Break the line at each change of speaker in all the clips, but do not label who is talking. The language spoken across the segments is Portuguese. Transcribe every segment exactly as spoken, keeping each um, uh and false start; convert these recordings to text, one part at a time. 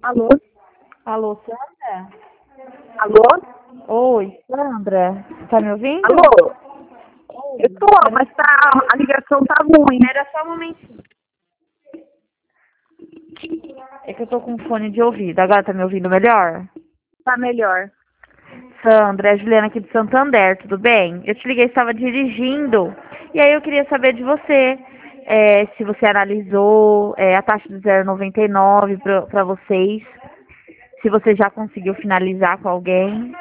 Alô?
Alô, Sandra?
Alô?
Oi, Sandra. Tá me ouvindo?
Alô? Eu tô, mas tá, a ligação tá ruim.
Era só um momentinho. É que eu tô com fone de ouvido. Agora tá me ouvindo melhor?
Tá melhor.
Sandra, é a Juliana aqui de Santander, tudo bem? Eu te liguei, estava dirigindo. E aí eu queria saber de você, é, se você analisou é, a taxa de zero vírgula noventa e nove para vocês. Se você já conseguiu finalizar com alguém.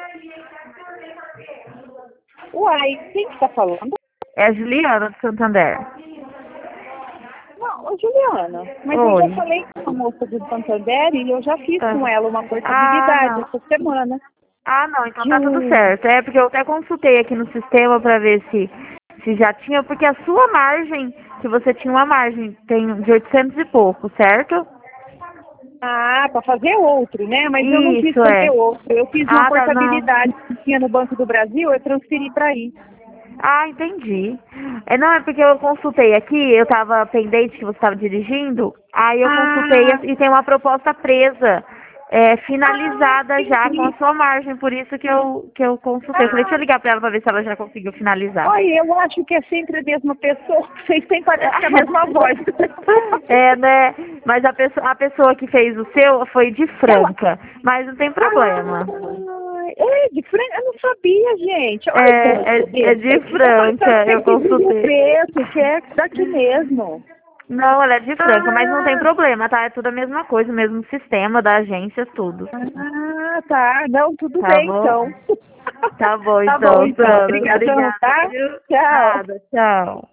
Uai, quem que tá falando?
É a Juliana de Santander.
Não, ô Juliana, mas eu
Oi.
já falei com a moça do Santander e eu já fiz
Tá.
com ela uma
Ah,
portabilidade
não.
essa semana.
Ah, não, então
De
tá tudo
um...
certo. É porque eu até consultei aqui no sistema para ver se, se já tinha, porque a sua margem, que você tinha uma margem, tem de oitocentos e pouco, certo?
Ah, para fazer outro, né? Mas eu não quis
Isso
fazer
é.
outro. Eu fiz uma
Ah, tá, não.
portabilidade que tinha no Banco do Brasil, eu transferi para aí.
Ah, entendi. É, não, é porque eu consultei aqui, eu tava pendente que você estava dirigindo, aí eu consultei
Ah,
e tem uma proposta presa, é,
ah,
finalizada já com a
entendi.
sua margem, por isso que eu, que eu consultei. Eu falei, deixa eu
Ah,
ligar pra ela pra ver se ela já conseguiu finalizar.
olha, eu acho que é sempre a mesma pessoa. Vocês têm parece que é a mesma voz.
É, né? Mas a pessoa, a pessoa que fez o seu foi de
Ela.
Franca, mas não tem
Ah,
problema.
é, de frente. Eu não sabia, gente. Olha como eu
É, é,
sou
é
besta.
de
Eu tô achando
Franca,
que é
eu
de Rio
consultei.
Preto, que é daqui mesmo.
Não, ela é de Franca, mas não tem
Ah,
problema, tá? É tudo a mesma coisa, o mesmo sistema da agência, tudo.
ah, tá. Não, tudo
Tá
bem,
bom?
então.
Tá bom,
Tá bom,
então,
então.
Sandra.
Obrigadão,
Obrigada,
tá?
viu?
Tchau.
Nada, tchau.